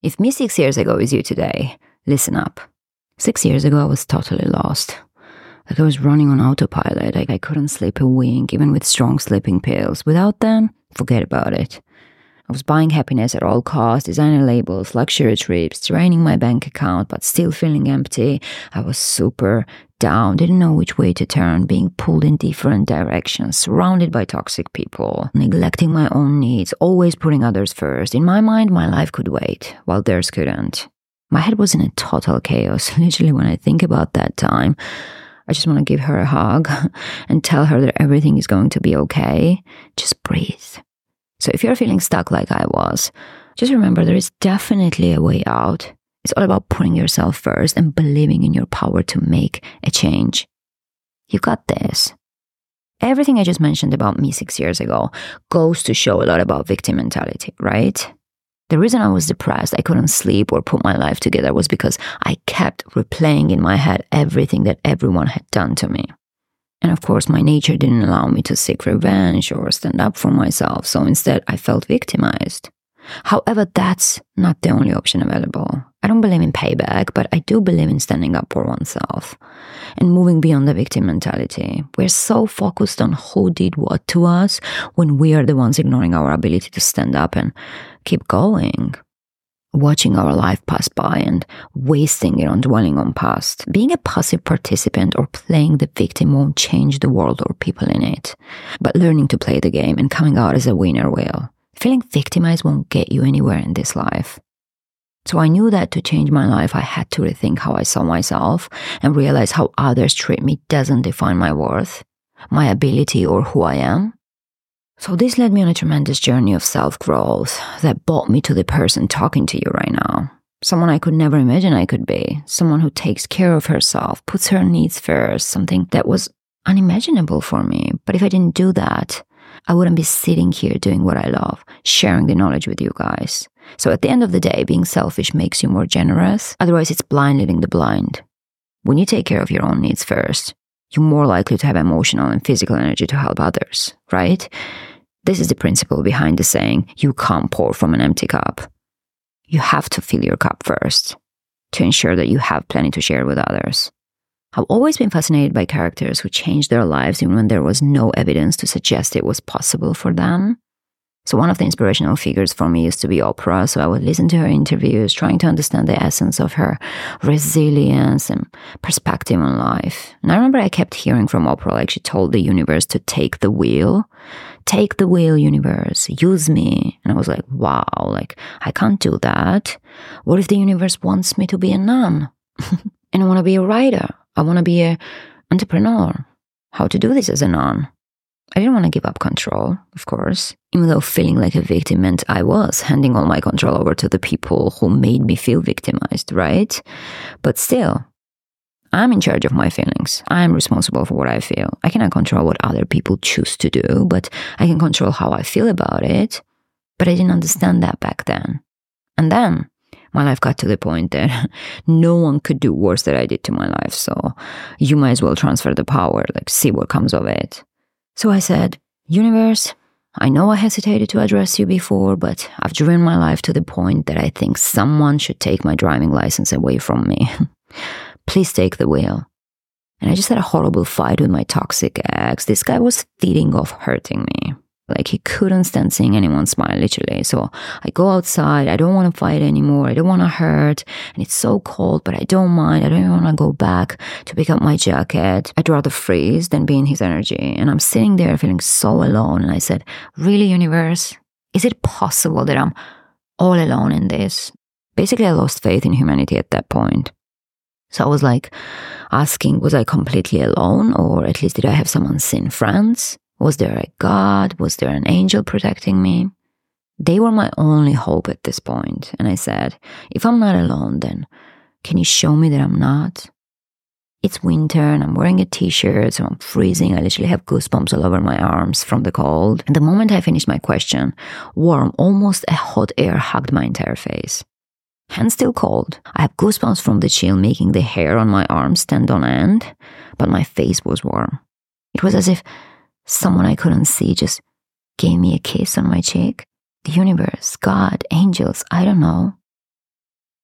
If me 6 years ago is you today, listen up. 6 years ago, I was totally lost. Like I was running on autopilot. Like I couldn't sleep a wink, even with strong sleeping pills. Without them, forget about it. I was buying happiness at all costs, designer labels, luxury trips, draining my bank account, but still feeling empty. I was super down, didn't know which way to turn, being pulled in different directions, surrounded by toxic people, neglecting my own needs, always putting others first. In my mind, my life could wait, while theirs couldn't. My head was in a total chaos. Literally, when I think about that time, I just want to give her a hug and tell her that everything is going to be okay. Just breathe. So if you're feeling stuck like I was, just remember there is definitely a way out. It's all about putting yourself first and believing in your power to make a change. You got this. Everything I just mentioned about me 6 years ago goes to show a lot about victim mentality, right? The reason I was depressed, I couldn't sleep or put my life together was because I kept replaying in my head everything that everyone had done to me. And of course, my nature didn't allow me to seek revenge or stand up for myself, so instead I felt victimized. However, that's not the only option available. I don't believe in payback, but I do believe in standing up for oneself and moving beyond the victim mentality. We're so focused on who did what to us when we are the ones ignoring our ability to stand up and keep going. Watching our life pass by and wasting it on dwelling on past. Being a passive participant or playing the victim won't change the world or people in it. But learning to play the game and coming out as a winner will. Feeling victimized won't get you anywhere in this life. So I knew that to change my life, I had to rethink how I saw myself and realize how others treat me doesn't define my worth, my ability, or who I am. So this led me on a tremendous journey of self-growth that brought me to the person talking to you right now. Someone I could never imagine I could be. Someone who takes care of herself, puts her needs first, something that was unimaginable for me. But if I didn't do that, I wouldn't be sitting here doing what I love, sharing the knowledge with you guys. So at the end of the day, being selfish makes you more generous. Otherwise, it's blind leading the blind. When you take care of your own needs first, you're more likely to have emotional and physical energy to help others, right? This is the principle behind the saying, you can't pour from an empty cup. You have to fill your cup first to ensure that you have plenty to share with others. I've always been fascinated by characters who changed their lives even when there was no evidence to suggest it was possible for them. So one of the inspirational figures for me used to be Oprah, so I would listen to her interviews, trying to understand the essence of her resilience and perspective on life. And I remember I kept hearing from Oprah, like she told the universe to take the wheel. Take the wheel, universe, use me. And I was like, wow, like I can't do that. What if the universe wants me to be a nun? And I want to be a writer. I want to be an entrepreneur. How to do this as a nun? I didn't want to give up control, of course, even though feeling like a victim meant I was handing all my control over to the people who made me feel victimized, right? But still, I'm in charge of my feelings. I'm responsible for what I feel. I cannot control what other people choose to do, but I can control how I feel about it. But I didn't understand that back then. And then my life got to the point that no one could do worse than I did to my life. So you might as well transfer the power, like see what comes of it. So I said, universe, I know I hesitated to address you before, but I've driven my life to the point that I think someone should take my driving license away from me. Please take the wheel. And I just had a horrible fight with my toxic ex. This guy was feeding off hurting me. Like he couldn't stand seeing anyone smile, literally. So I go outside. I don't want to fight anymore. I don't want to hurt. And it's so cold, but I don't mind. I don't even want to go back to pick up my jacket. I'd rather freeze than be in his energy. And I'm sitting there feeling so alone. And I said, really, universe? Is it possible that I'm all alone in this? Basically, I lost faith in humanity at that point. So I was like asking, was I completely alone? Or at least did I have some unseen friends? Was there a God? Was there an angel protecting me? They were my only hope at this point. And I said, if I'm not alone, then can you show me that I'm not? It's winter and I'm wearing a t-shirt, so I'm freezing. I literally have goosebumps all over my arms from the cold. And the moment I finished my question, warm, almost a hot air hugged my entire face. Hands still cold. I have goosebumps from the chill making the hair on my arms stand on end, but my face was warm. It was as if someone I couldn't see just gave me a kiss on my cheek. The universe, God, angels, I don't know.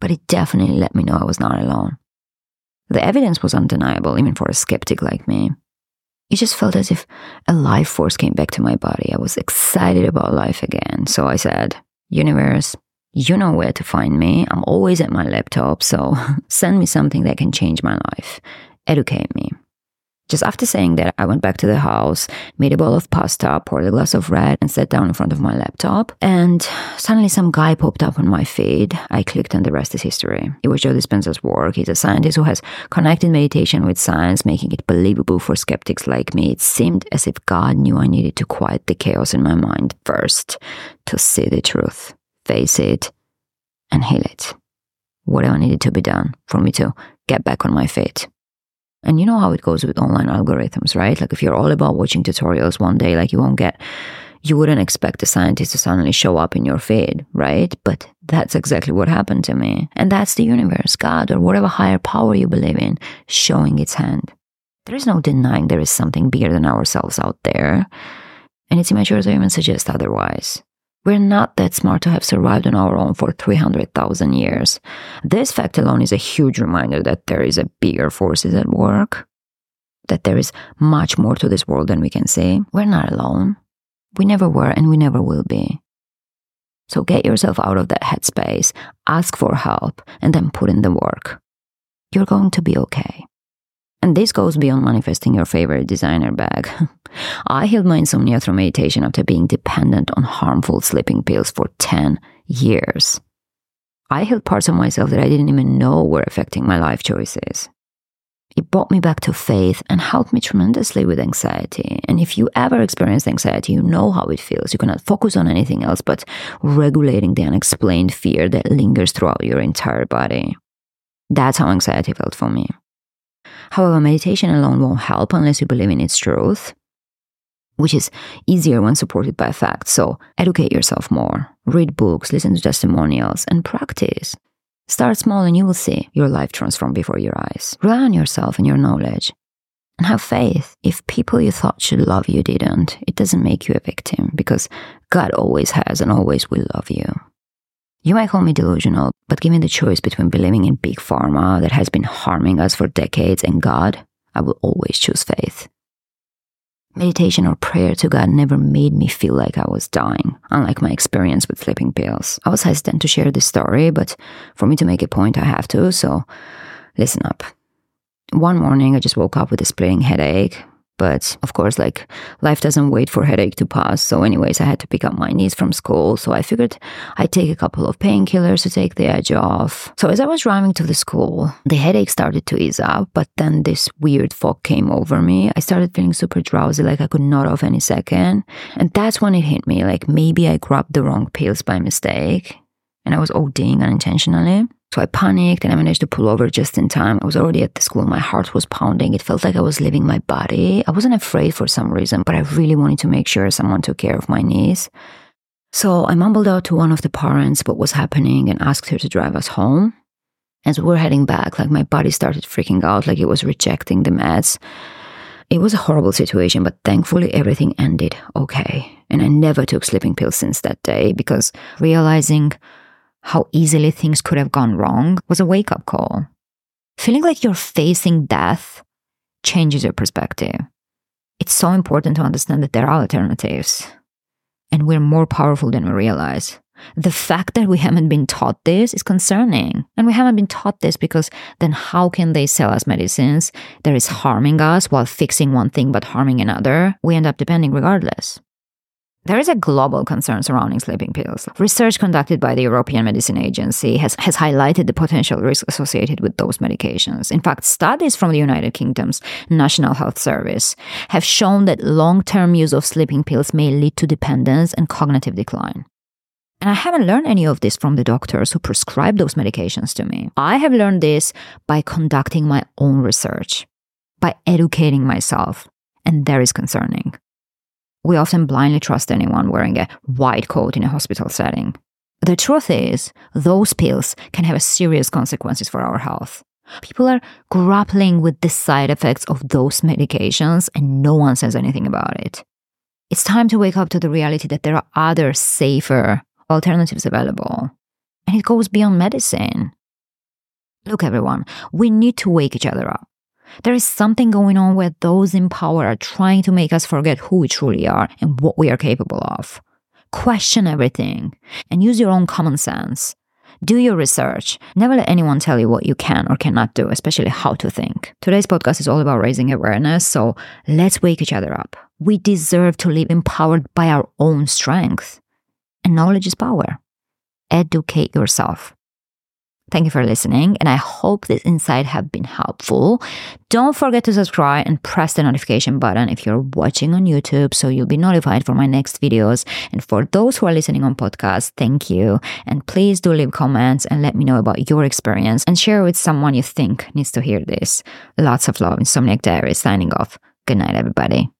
but it definitely let me know I was not alone. The evidence was undeniable, even for a skeptic like me. It just felt as if a life force came back to my body. I was excited about life again. So I said, universe, you know where to find me. I'm always at my laptop, so send me something that can change my life. Educate me. Just after saying that, I went back to the house, made a bowl of pasta, poured a glass of red, and sat down in front of my laptop. And suddenly some guy popped up on my feed. I clicked and the rest is history. It was Joe Dispenza's work. He's a scientist who has connected meditation with science, making it believable for skeptics like me. It seemed as if God knew I needed to quiet the chaos in my mind first, to see the truth, face it, and heal it. Whatever needed to be done for me to get back on my feet. And you know how it goes with online algorithms, right? Like if you're all about watching tutorials one day, like you wouldn't expect a scientist to suddenly show up in your feed, right? But that's exactly what happened to me. And that's the universe, God, or whatever higher power you believe in, showing its hand. There is no denying there is something bigger than ourselves out there. And it's immature to even suggest otherwise. We're not that smart to have survived on our own for 300,000 years. This fact alone is a huge reminder that there is a bigger forces at work, that there is much more to this world than we can see. We're not alone. We never were and we never will be. So get yourself out of that headspace, ask for help, and then put in the work. You're going to be okay. And this goes beyond manifesting your favorite designer bag. I healed my insomnia through meditation after being dependent on harmful sleeping pills for 10 years. I healed parts of myself that I didn't even know were affecting my life choices. It brought me back to faith and helped me tremendously with anxiety. And if you ever experienced anxiety, you know how it feels. You cannot focus on anything else but regulating the unexplained fear that lingers throughout your entire body. That's how anxiety felt for me. However, meditation alone won't help unless you believe in its truth, which is easier when supported by facts. So educate yourself more, read books, listen to testimonials, and practice. Start small and you will see your life transform before your eyes. Rely on yourself and your knowledge. And have faith. If people you thought should love you didn't, it doesn't make you a victim, because God always has and always will love you. You might call me delusional, but given the choice between believing in big pharma that has been harming us for decades and God, I will always choose faith. Meditation or prayer to God never made me feel like I was dying, unlike my experience with sleeping pills. I was hesitant to share this story, but for me to make a point, I have to, so listen up. One morning, I just woke up with a splitting headache. But of course, life doesn't wait for headache to pass. So anyways, I had to pick up my niece from school. So I figured I'd take a couple of painkillers to take the edge off. So as I was driving to the school, the headache started to ease up, but then this weird fog came over me. I started feeling super drowsy, like I could nod off any second. And that's when it hit me, like maybe I grabbed the wrong pills by mistake and I was ODing unintentionally. So I panicked and I managed to pull over just in time. I was already at the school. My heart was pounding. It felt like I was leaving my body. I wasn't afraid for some reason, but I really wanted to make sure someone took care of my niece. So I mumbled out to one of the parents what was happening and asked her to drive us home. As we were heading back, my body started freaking out, like it was rejecting the meds. It was a horrible situation, but thankfully everything ended okay. And I never took sleeping pills since that day, because realizing how easily things could have gone wrong was a wake-up call. Feeling like you're facing death changes your perspective. It's so important to understand that there are alternatives, and we're more powerful than we realize. The fact that we haven't been taught this is concerning, and we haven't been taught this because then how can they sell us medicines that is harming us while fixing one thing but harming another? We end up depending regardless. There is a global concern surrounding sleeping pills. Research conducted by the European Medicine Agency has highlighted the potential risk associated with those medications. In fact, studies from the United Kingdom's National Health Service have shown that long-term use of sleeping pills may lead to dependence and cognitive decline. And I haven't learned any of this from the doctors who prescribe those medications to me. I have learned this by conducting my own research, by educating myself, and that is concerning. We often blindly trust anyone wearing a white coat in a hospital setting. The truth is, those pills can have serious consequences for our health. People are grappling with the side effects of those medications and no one says anything about it. It's time to wake up to the reality that there are other, safer alternatives available. And it goes beyond medicine. Look, everyone, we need to wake each other up. There is something going on where those in power are trying to make us forget who we truly are and what we are capable of. Question everything and use your own common sense. Do your research. Never let anyone tell you what you can or cannot do, especially how to think. Today's podcast is all about raising awareness, so let's wake each other up. We deserve to live empowered by our own strength. And knowledge is power. Educate yourself. Thank you for listening, and I hope this insight have been helpful. Don't forget to subscribe and press the notification button if you're watching on YouTube so you'll be notified for my next videos. And for those who are listening on podcasts, thank you. And please do leave comments and let me know about your experience and share with someone you think needs to hear this. Lots of love. Insomniac Diaries signing off. Good night, everybody.